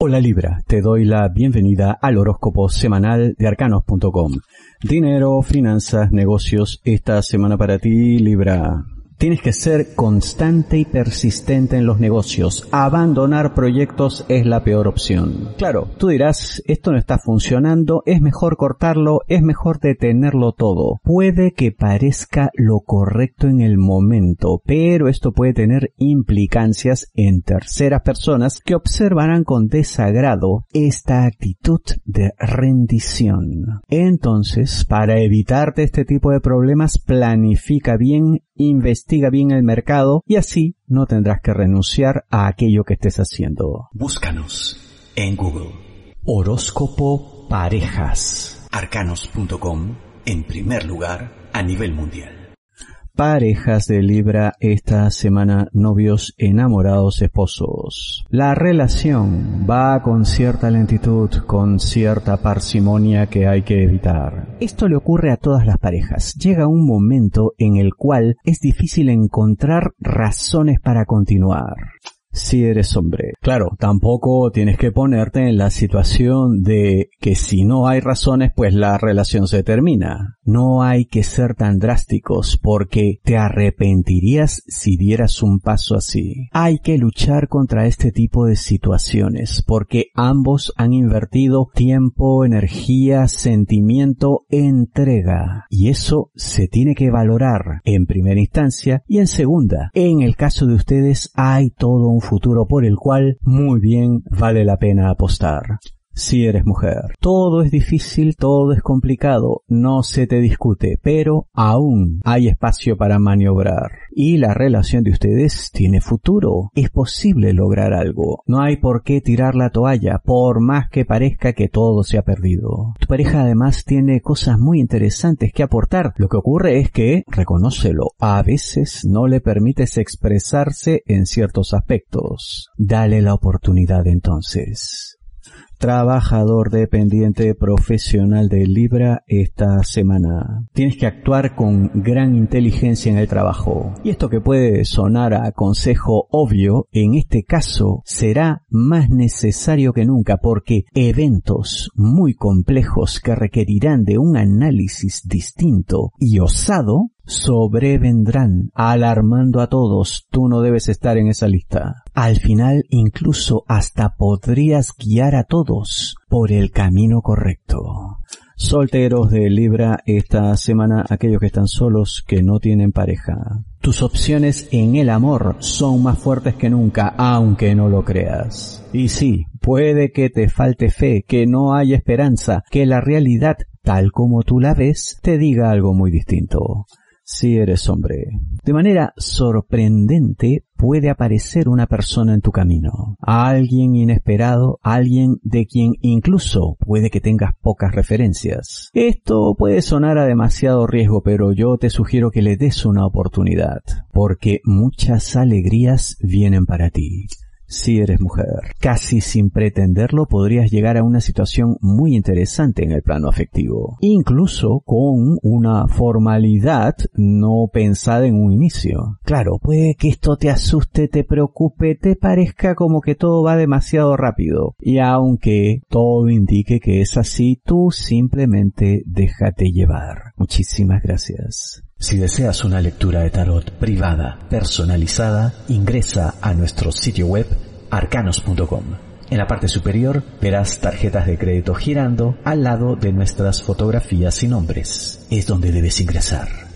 Hola Libra, te doy la bienvenida al horóscopo semanal de arcanos.com. Dinero, finanzas, negocios, esta semana para ti, Libra. Tienes que ser constante y persistente en los negocios. Abandonar proyectos es la peor opción. Claro, tú dirás, esto no está funcionando, es mejor cortarlo, es mejor detenerlo todo. Puede que parezca lo correcto en el momento, pero esto puede tener implicancias en terceras personas que observarán con desagrado esta actitud de rendición. Entonces, para evitarte este tipo de problemas, planifica bien, investiga bien el mercado y así no tendrás que renunciar a aquello que estés haciendo. Búscanos en Google. Horóscopo Parejas. Arcanos.com en primer lugar a nivel mundial. Parejas de Libra esta semana, novios, enamorados, esposos. La relación va con cierta lentitud, con cierta parsimonia que hay que evitar. Esto le ocurre a todas las parejas. Llega un momento en el cual es difícil encontrar razones para continuar. Si eres hombre. Claro, tampoco tienes que ponerte en la situación de que si no hay razones, pues la relación se termina. No hay que ser tan drásticos porque te arrepentirías si dieras un paso así. Hay que luchar contra este tipo de situaciones porque ambos han invertido tiempo, energía, sentimiento, entrega. Y eso se tiene que valorar en primera instancia y en segunda. En el caso de ustedes hay todo un futuro por el cual muy bien vale la pena apostar. Si eres mujer, todo es difícil, todo es complicado, no se te discute, pero aún hay espacio para maniobrar. Y la relación de ustedes tiene futuro, es posible lograr algo. No hay por qué tirar la toalla, por más que parezca que todo se ha perdido. Tu pareja además tiene cosas muy interesantes que aportar. Lo que ocurre es que, reconócelo, a veces no le permites expresarse en ciertos aspectos. Dale la oportunidad entonces. Trabajador dependiente profesional de Libra esta semana. Tienes que actuar con gran inteligencia en el trabajo. Y esto que puede sonar a consejo obvio, en este caso será más necesario que nunca porque eventos muy complejos que requerirán de un análisis distinto y osado sobrevendrán, alarmando a todos. Tú no debes estar en esa lista. Al final, incluso hasta podrías guiar a todos por el camino correcto. Solteros de Libra esta semana, aquellos que están solos, que no tienen pareja. Tus opciones en el amor son más fuertes que nunca, aunque no lo creas. Y sí, puede que te falte fe, que no haya esperanza, que la realidad, tal como tú la ves, te diga algo muy distinto. Si eres hombre. De manera sorprendente puede aparecer una persona en tu camino. Alguien inesperado, alguien de quien incluso puede que tengas pocas referencias. Esto puede sonar a demasiado riesgo, pero yo te sugiero que le des una oportunidad, porque muchas alegrías vienen para ti. Si eres mujer, casi sin pretenderlo podrías llegar a una situación muy interesante en el plano afectivo, incluso con una formalidad no pensada en un inicio. Claro, puede que esto te asuste, te preocupe, te parezca como que todo va demasiado rápido, y aunque todo indique que es así, tú simplemente déjate llevar. Muchísimas gracias. Si deseas una lectura de tarot privada, personalizada, ingresa a nuestro sitio web arcanos.com. En la parte superior verás tarjetas de crédito girando al lado de nuestras fotografías y nombres. Es donde debes ingresar.